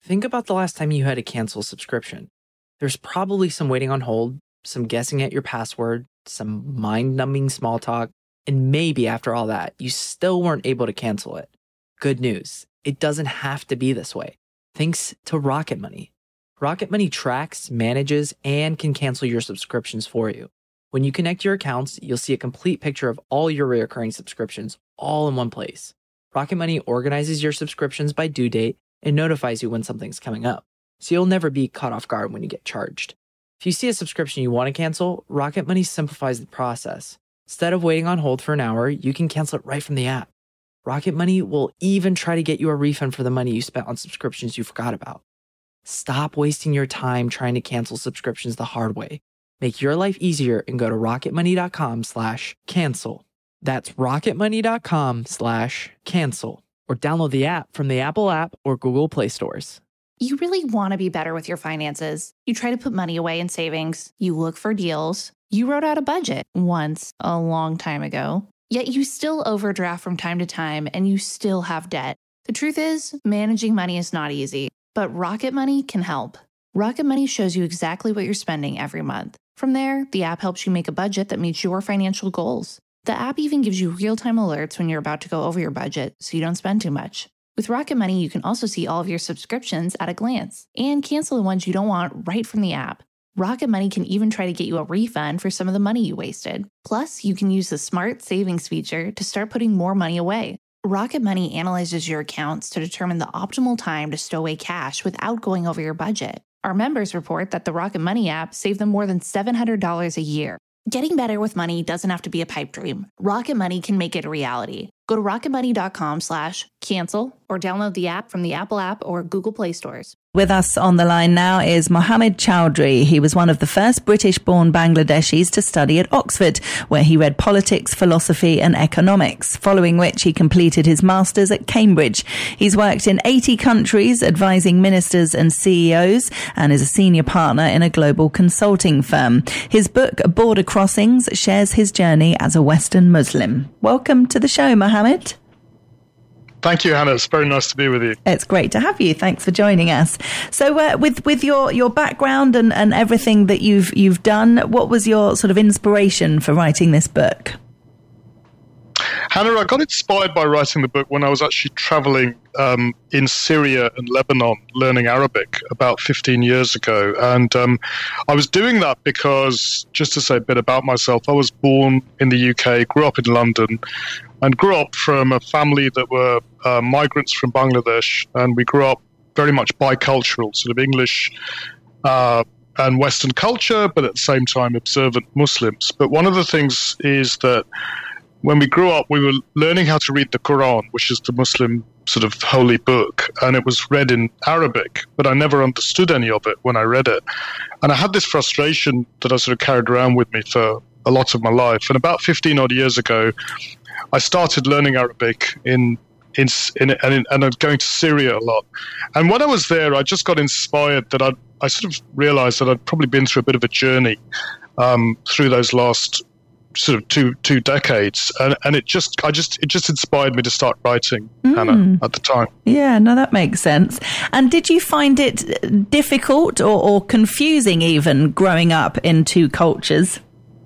Think about the last time you had to cancel a subscription. There's probably some waiting on hold, some guessing at your password, some mind-numbing small talk, and maybe after all that, you still weren't able to cancel it. Good news, it doesn't have to be this way. Thanks to Rocket Money. Rocket Money tracks, manages, and can cancel your subscriptions for you. When you connect your accounts, you'll see a complete picture of all your recurring subscriptions all in one place. Rocket Money organizes your subscriptions by due date and notifies you when something's coming up, so you'll never be caught off guard when you get charged. If you see a subscription you want to cancel, Rocket Money simplifies the process. Instead of waiting on hold for an hour, you can cancel it right from the app. Rocket Money will even try to get you a refund for the money you spent on subscriptions you forgot about. Stop wasting your time trying to cancel subscriptions the hard way. Make your life easier and go to rocketmoney.com/cancel. That's rocketmoney.com/cancel. Or download the app from the Apple app or Google Play stores. You really want to be better with your finances. You try to put money away in savings. You look for deals. You wrote out a budget once, a long time ago. Yet you still overdraft from time to time and you still have debt. The truth is, managing money is not easy, but Rocket Money can help. Rocket Money shows you exactly what you're spending every month. From there, the app helps you make a budget that meets your financial goals. The app even gives you real-time alerts when you're about to go over your budget, so you don't spend too much. With Rocket Money, you can also see all of your subscriptions at a glance and cancel the ones you don't want right from the app. Rocket Money can even try to get you a refund for some of the money you wasted. Plus, you can use the Smart Savings feature to start putting more money away. Rocket Money analyzes your accounts to determine the optimal time to stow away cash without going over your budget. Our members report that the Rocket Money app saved them more than $700 a year. Getting better with money doesn't have to be a pipe dream. Rocket Money can make it a reality. Go to rocketmoney.com/cancel or download the app from the Apple app or Google Play stores. With us on the line now is Mohammed Chowdhury. He was one of the first British-born Bangladeshis to study at Oxford, where he read politics, philosophy and economics, following which he completed his master's at Cambridge. He's worked in 80 countries, advising ministers and CEOs, and is a senior partner in a global consulting firm. His book, Border Crossings, shares his journey as a Western Muslim. Welcome to the show, Mohammed. Thank you, Hannah. It's very nice to be with you. It's great to have you. Thanks for joining us. So with your background and everything that you've done, what was your sort of inspiration for writing this book? Hannah, I got inspired by writing the book when I was actually traveling in Syria and Lebanon learning Arabic about 15 years ago. And I was doing that because, just to say a bit about myself, I was born in the UK, grew up in London, and grew up from a family that were migrants from Bangladesh. And we grew up very much bicultural, sort of English and Western culture, but at the same time observant Muslims. But one of the things is that when we grew up, we were learning how to read the Quran, which is the Muslim sort of holy book, and it was read in Arabic, but I never understood any of it when I read it. And I had this frustration that I sort of carried around with me for a lot of my life. And about 15 odd years ago, I started learning Arabic and I'm going to Syria a lot. And when I was there, I just got inspired that I sort of realized that I'd probably been through a bit of a journey through those last sort of two decades, and it just inspired me to start writing, Hannah, at the time. Yeah, no, that makes sense. And did you find it difficult or confusing even growing up in two cultures?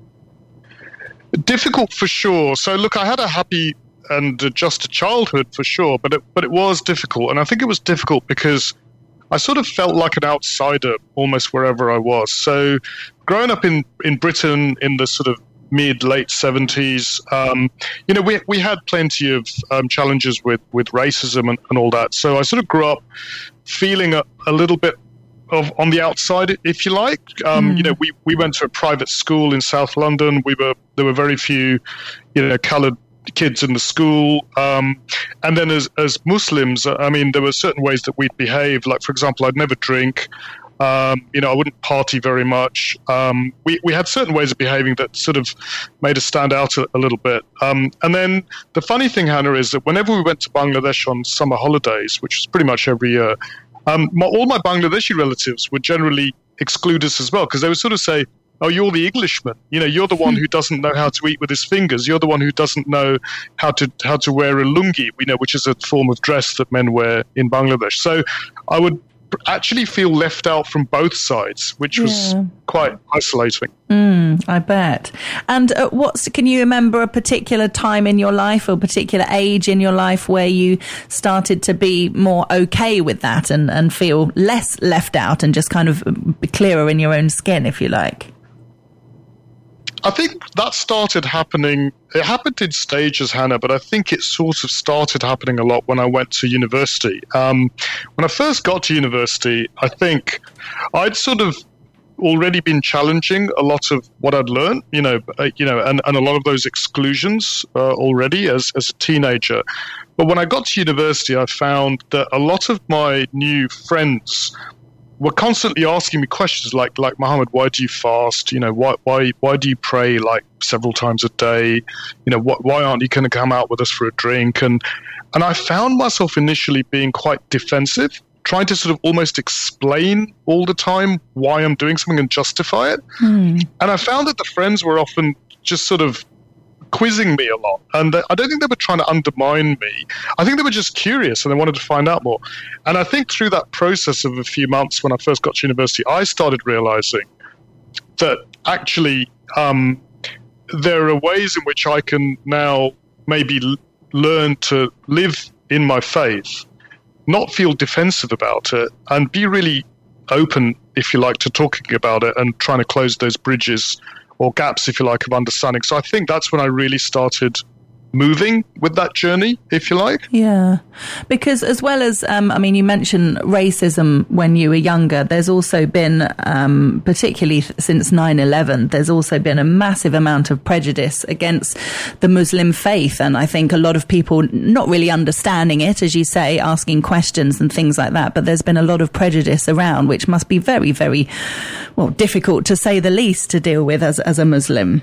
Difficult for sure. So look, I had a happy and just a childhood for sure, but it was difficult, and I think it was difficult because I sort of felt like an outsider almost wherever I was. So growing up in Britain in the sort of mid-late 70s, we had plenty of challenges with racism and all that. So I sort of grew up feeling a little bit of on the outside, if you like. We went to a private school in South London. There were very few, coloured kids in the school. And then as Muslims, I mean, there were certain ways that we'd behave. Like, for example, I'd never drink. I wouldn't party very much. We had certain ways of behaving that sort of made us stand out a little bit. And then the funny thing, Hannah, is that whenever we went to Bangladesh on summer holidays, which was pretty much every year, all my Bangladeshi relatives would generally exclude us as well, because they would sort of say, oh, you're the Englishman. You're the one who doesn't know how to eat with his fingers. You're the one who doesn't know how to wear a lungi, which is a form of dress that men wear in Bangladesh. So I would actually feel left out from both sides, which was quite isolating. I bet. And can you remember a particular time in your life or a particular age in your life where you started to be more okay with that and feel less left out and just kind of be clearer in your own skin, if you like? I think that started happening. It happened in stages, Hannah, but I think it sort of started happening a lot when I went to university. When I first got to university, I think I'd sort of already been challenging a lot of what I'd learned, and a lot of those exclusions already as a teenager. But when I got to university, I found that a lot of my new friends were constantly asking me questions like Mohammed, why do you fast? Why do you pray like several times a day? Why aren't you going to come out with us for a drink? And I found myself initially being quite defensive, trying to sort of almost explain all the time why I'm doing something and justify it. And I found that the friends were often just sort of quizzing me a lot, and I don't think they were trying to undermine me. I think they were just curious and they wanted to find out more. And I think through that process of a few months when I first got to university, I started realizing that actually there are ways in which I can now maybe learn to live in my faith, not feel defensive about it, and be really open, if you like, to talking about it and trying to close those bridges or gaps, if you like, of understanding. So I think that's when I really started moving with that journey, if you like. Yeah, because as well as, you mentioned racism when you were younger, there's also been, particularly since 9/11, there's also been a massive amount of prejudice against the Muslim faith. And I think a lot of people not really understanding it, as you say, asking questions and things like that. But there's been a lot of prejudice around, which must be very, very, difficult to say the least to deal with as a Muslim.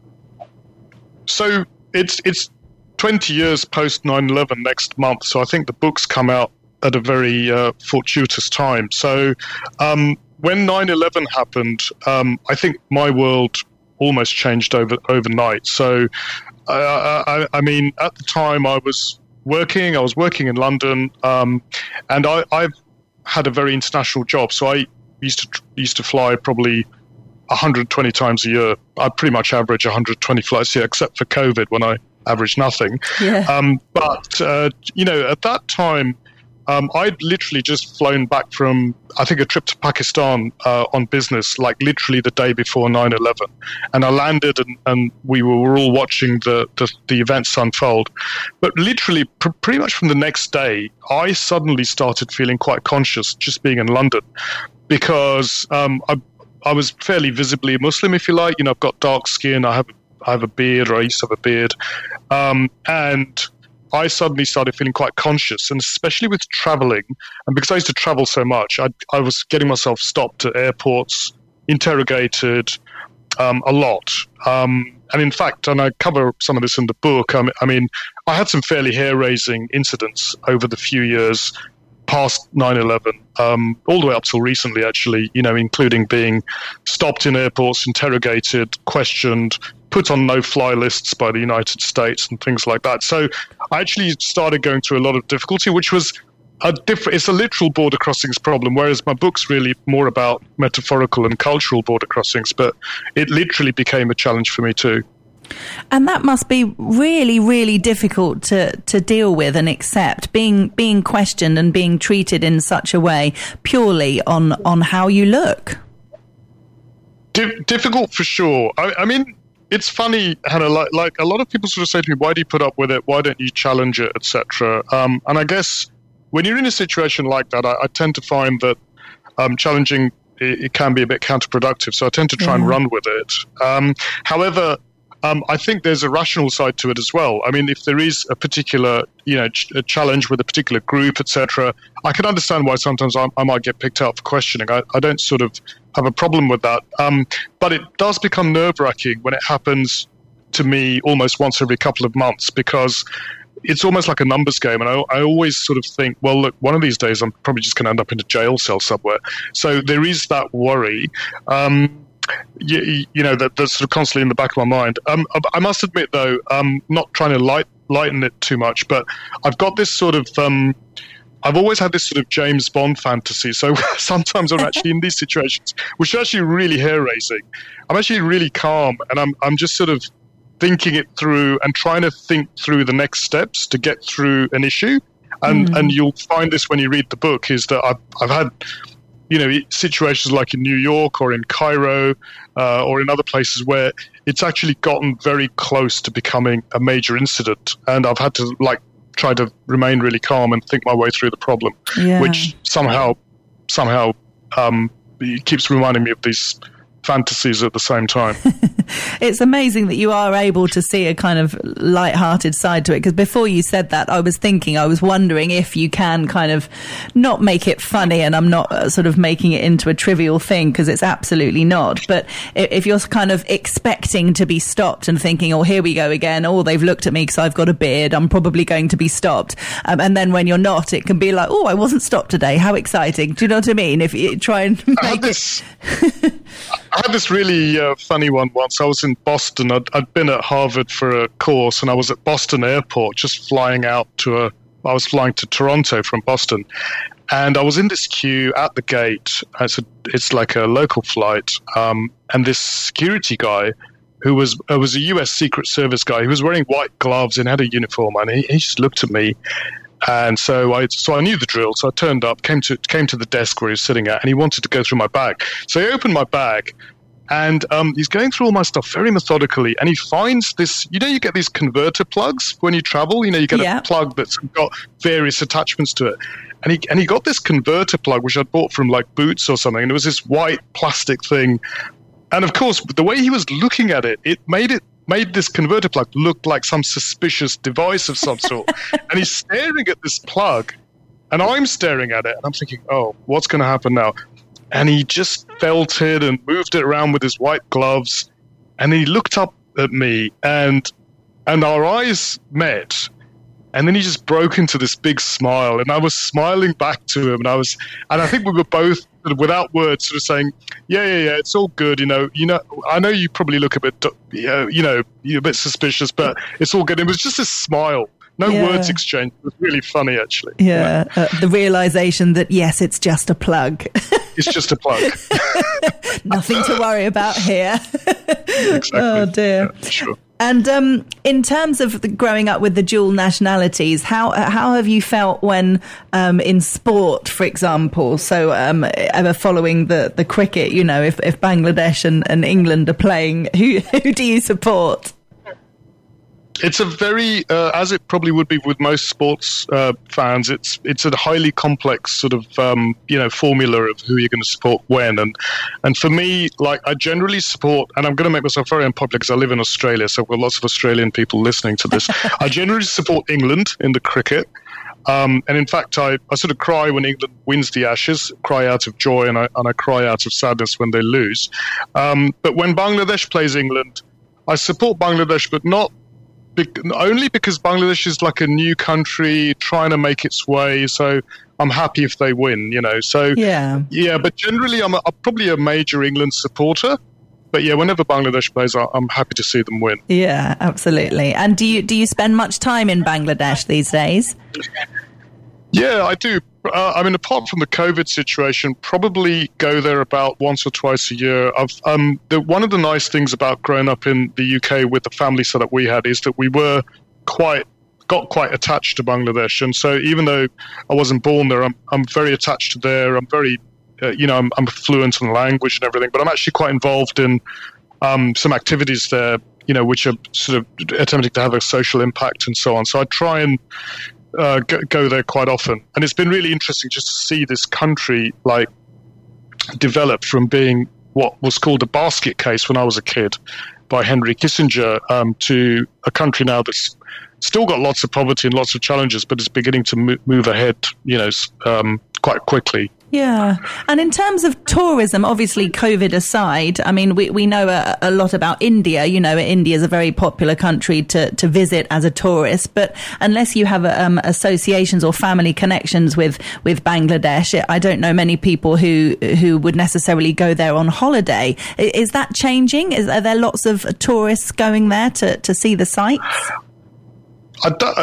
So it's 20 years post 9/11 next month, so I think the books come out at a very fortuitous time. So when 9/11 happened, I think my world almost changed overnight. So at the time I was working in London, and I've had a very international job. So I used to fly probably 120 times a year. I pretty much average 120 flights a year, except for COVID when I averaged nothing. Yeah. But at that time, I'd literally just flown back from, I think, a trip to Pakistan on business, like literally the day before 9/11. And I landed and we were all watching the events unfold. But literally, pretty much from the next day, I suddenly started feeling quite conscious just being in London, because I was fairly visibly Muslim, if you like. I've got dark skin. I have a beard, or I used to have a beard. And I suddenly started feeling quite conscious, and especially with traveling. And because I used to travel so much, I was getting myself stopped at airports, interrogated a lot. And in fact, and I cover some of this in the book, I had some fairly hair-raising incidents over the few years past 9/11, all the way up till recently, actually, including being stopped in airports, interrogated, questioned, put on no-fly lists by the United States and things like that. So I actually started going through a lot of difficulty, which was it's a literal border crossings problem, whereas my book's really more about metaphorical and cultural border crossings, but it literally became a challenge for me too. And that must be really, really difficult to deal with and accept, being questioned and being treated in such a way purely on how you look. Difficult for sure. It's funny, Hannah, like a lot of people sort of say to me, why do you put up with it? Why don't you challenge it, etc.? And I guess when you're in a situation like that, I tend to find that challenging, it can be a bit counterproductive. So I tend to try and run with it. However, I think there's a rational side to it as well. If there is a particular, a challenge with a particular group, etc., I can understand why sometimes I might get picked out for questioning. I don't sort of have a problem with that. But it does become nerve-wracking when it happens to me almost once every couple of months, because it's almost like a numbers game. And I always sort of think, well, look, one of these days I'm probably just going to end up in a jail cell somewhere. So there is that worry. That's sort of constantly in the back of my mind. I must admit, though, not trying to lighten it too much, but I've got this sort of I've always had this sort of James Bond fantasy. So sometimes I'm actually in these situations, which are actually really hair-raising. I'm actually really calm, and I'm just sort of thinking it through and trying to think through the next steps to get through an issue. And you'll find this when you read the book, is that I've had, situations like in New York or in Cairo or in other places where it's actually gotten very close to becoming a major incident. And I've had to try to remain really calm and think my way through the problem, which somehow keeps reminding me of these fantasies at the same time. It's amazing that you are able to see a kind of light-hearted side to it, because before you said that, I was wondering if you can kind of not make it funny, and I'm not sort of making it into a trivial thing, because it's absolutely not, but if you're kind of expecting to be stopped and thinking, oh, here we go again, oh, they've looked at me because I've got a beard, I'm probably going to be stopped, and then when you're not, it can be like, oh, I wasn't stopped today, how exciting. Do you know what I mean? If you try and make I had this really funny one once. I was in Boston. I'd been at Harvard for a course, and I was at Boston Airport just flying out I was flying to Toronto from Boston. And I was in this queue at the gate. It's like a local flight. And this security guy, who was a US Secret Service guy, he was wearing white gloves and had a uniform, and he just looked at me. And so I knew the drill. So I turned up, came to the desk where he was sitting at, and he wanted to go through my bag. So he opened my bag, and he's going through all my stuff very methodically. And he finds this, you get these converter plugs when you travel. You get a plug that's got various attachments to it. And he got this converter plug, which I'd bought from like Boots or something. And it was this white plastic thing. And of course, the way he was looking at it, it made this converter plug look like some suspicious device of some sort. And he's staring at this plug, and I'm staring at it, and I'm thinking, oh, what's going to happen now? And he just felt it and moved it around with his white gloves, and he looked up at me, and our eyes met. And then he just broke into this big smile, and I was smiling back to him, and I think we were both sort of, without words, sort of saying, yeah, it's all good, I know you probably look a bit, you're a bit suspicious, but it's all good. It was just a smile, no words exchanged. It was really funny, actually. The realization that yes, it's just a plug. It's just a plug. Nothing to worry about here. Exactly. Oh dear. Yeah, sure. And in terms of growing up with the dual nationalities, how have you felt when in sport, for example? So ever following the cricket, if Bangladesh and England are playing, who do you support? It's a very, as it probably would be with most sports fans, it's a highly complex sort of, formula of who you're going to support when. And for me, I generally support, and I'm going to make myself very unpopular because I live in Australia, so I've got lots of Australian people listening to this. I generally support England in the cricket. And in fact, I sort of cry when England wins the Ashes, cry out of joy, and I cry out of sadness when they lose. But when Bangladesh plays England, I support Bangladesh, but not only because Bangladesh is like a new country trying to make its way, so I'm happy if they win, So but generally I'm probably a major England supporter. But yeah, whenever Bangladesh plays, I'm happy to see them win. Yeah, absolutely. And do you spend much time in Bangladesh these days? Yeah, I do. Apart from the COVID situation, probably go there about once or twice a year. One of the nice things about growing up in the UK with the family setup we had is that we got quite attached to Bangladesh, and so even though I wasn't born there, I'm very attached to there. I'm very, I'm fluent in the language and everything, but I'm actually quite involved in some activities there, which are sort of attempting to have a social impact and so on. So I try and go there quite often, and it's been really interesting just to see this country develop from being what was called a basket case when I was a kid by Henry Kissinger to a country now that's still got lots of poverty and lots of challenges, but it's beginning to move ahead, quite quickly. Yeah. And in terms of tourism, obviously COVID aside, we know a lot about India. India is a very popular country to visit as a tourist, but unless you have associations or family connections with Bangladesh, I don't know many people who would necessarily go there on holiday. Is that changing? Are there lots of tourists going there to see the sights?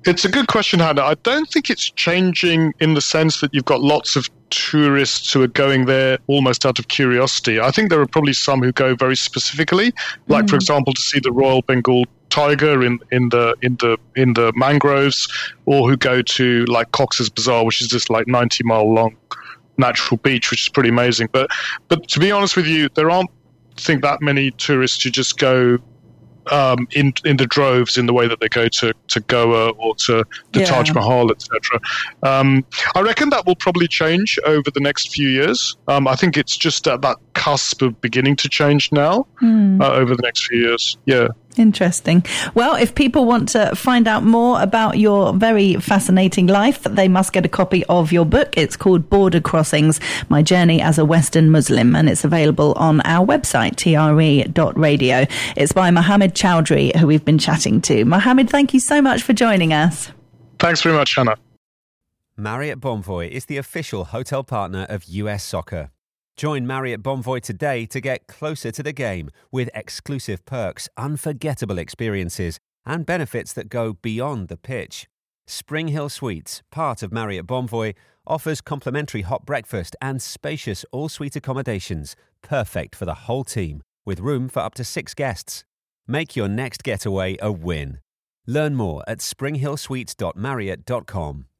It's a good question, Hannah. I don't think it's changing in the sense that you've got lots of tourists who are going there almost out of curiosity. I think there are probably some who go very specifically, like, for example, to see the Royal Bengal tiger in the mangroves, or who go to like Cox's Bazar, which is this like 90-mile long natural beach, which is pretty amazing. But to be honest with you, there aren't, I think, that many tourists who just go in the droves in the way that they go to Goa or to the Taj Mahal, etc. I reckon that will probably change over the next few years. I think it's just at that cusp of beginning to change now over the next few years. Yeah. Interesting. Well, if people want to find out more about your very fascinating life, they must get a copy of your book. It's called Border Crossings, My Journey as a Western Muslim, and it's available on our website, tre.radio. It's by Mohammed Chowdhury, who we've been chatting to. Mohammed, thank you so much for joining us. Thanks very much, Hannah. Marriott Bonvoy is the official hotel partner of US Soccer. Join Marriott Bonvoy today to get closer to the game with exclusive perks, unforgettable experiences, and benefits that go beyond the pitch. Spring Hill Suites, part of Marriott Bonvoy, offers complimentary hot breakfast and spacious all-suite accommodations, perfect for the whole team, with room for up to 6 guests. Make your next getaway a win. Learn more at springhillsuites.marriott.com.